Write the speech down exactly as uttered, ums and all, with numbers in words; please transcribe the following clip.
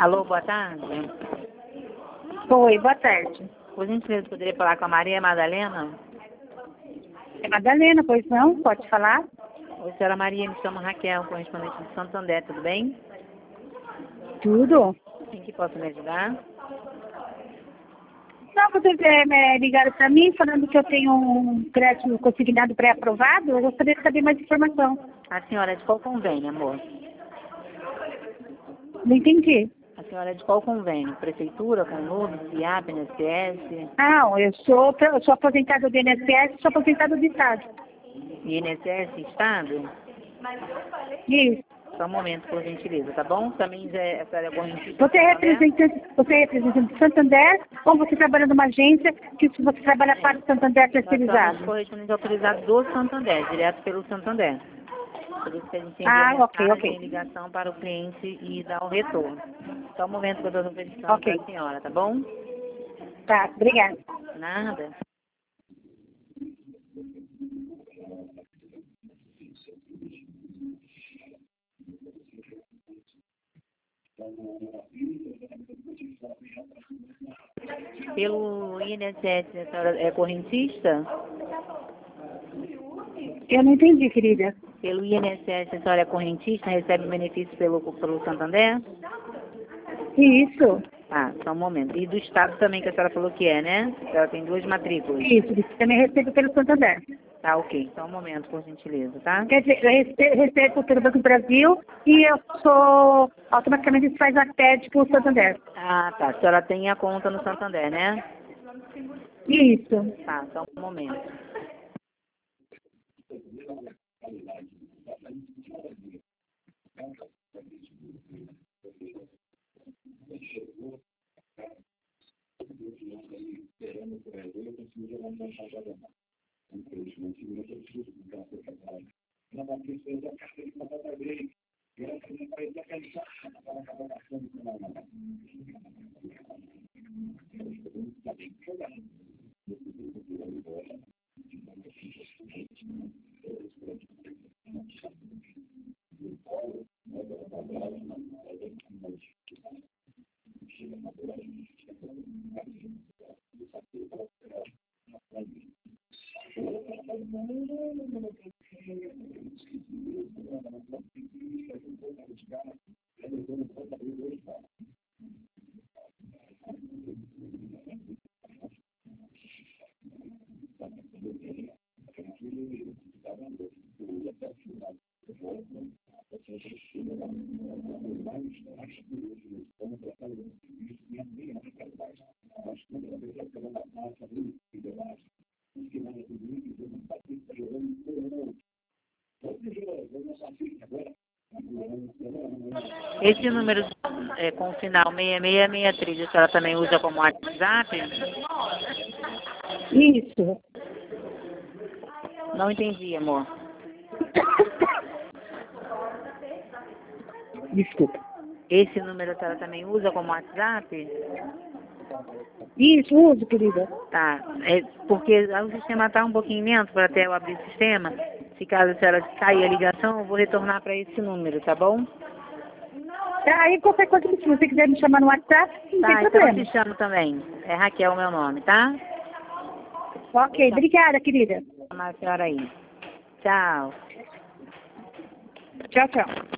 Alô, boa tarde. Oi, boa tarde. Por gentileza, poderia falar com a Maria Madalena? É Madalena, pois não? Pode falar? Oi, senhora Maria, me chamo Raquel, correspondente de Santo André, tudo bem? Tudo? Em que posso me ajudar? Não, vocês é, é, ligaram para mim falando que eu tenho um crédito consignado pré-aprovado. Eu gostaria de saber mais informação. A senhora é de qual convênio, amor? Não entendi. A senhora é de qual convênio? Prefeitura, Conlube, CIAP, I N S S? Ah, eu sou, eu sou aposentada do I N S S, sou aposentada do Estado. I N S S, Estado? Isso. Só um momento, por gentileza, tá bom? Também é, a senhora é correntista Você é de Santo André? representante, você é representante de Santander ou você trabalha numa agência que você trabalha para o Santander Nós somos terceirizado? correspondentes autorizados do Santander, direto pelo Santander. Por isso que a gente envia Ah, ok, mensagem ok. e ligação para o cliente e dá o retorno. Só um momento que eu estou verificando Ok. para a senhora, tá bom? Tá, obrigada. Nada. Pelo I N S S, a senhora é correntista? Eu não entendi, querida. Pelo I N S S, a senhora é correntista, recebe benefício pelo, pelo Santander? Isso. Ah, só um momento. E do Estado também, que a senhora falou que é, né? A senhora tem duas matrículas. Isso, isso também recebo pelo Santander. Tá, ok. Só um momento, por gentileza, tá? Quer dizer, eu rece- recebo pelo Banco do Brasil e eu sou, automaticamente isso faz a T E D para o Santander. Ah, tá. A senhora tem a conta no Santander, né? Isso. Tá, só um momento. Esse número é, com o final seis seis seis três, a senhora também usa como WhatsApp? Isso. Não entendi, amor. Desculpa. Esse número a senhora também usa como WhatsApp? Isso, uso, querida. Tá. É porque o sistema está um pouquinho lento para até eu abrir o sistema. Se caso a senhora cair a ligação, eu vou retornar para esse número, tá bom? Aí qualquer coisa, se você quiser me chamar no WhatsApp, não Tá, tem então eu problema. te chamo também. É Raquel o meu nome, tá? Ok, obrigada, querida. Vou chamar a senhora aí. Tchau. Tchau, tchau.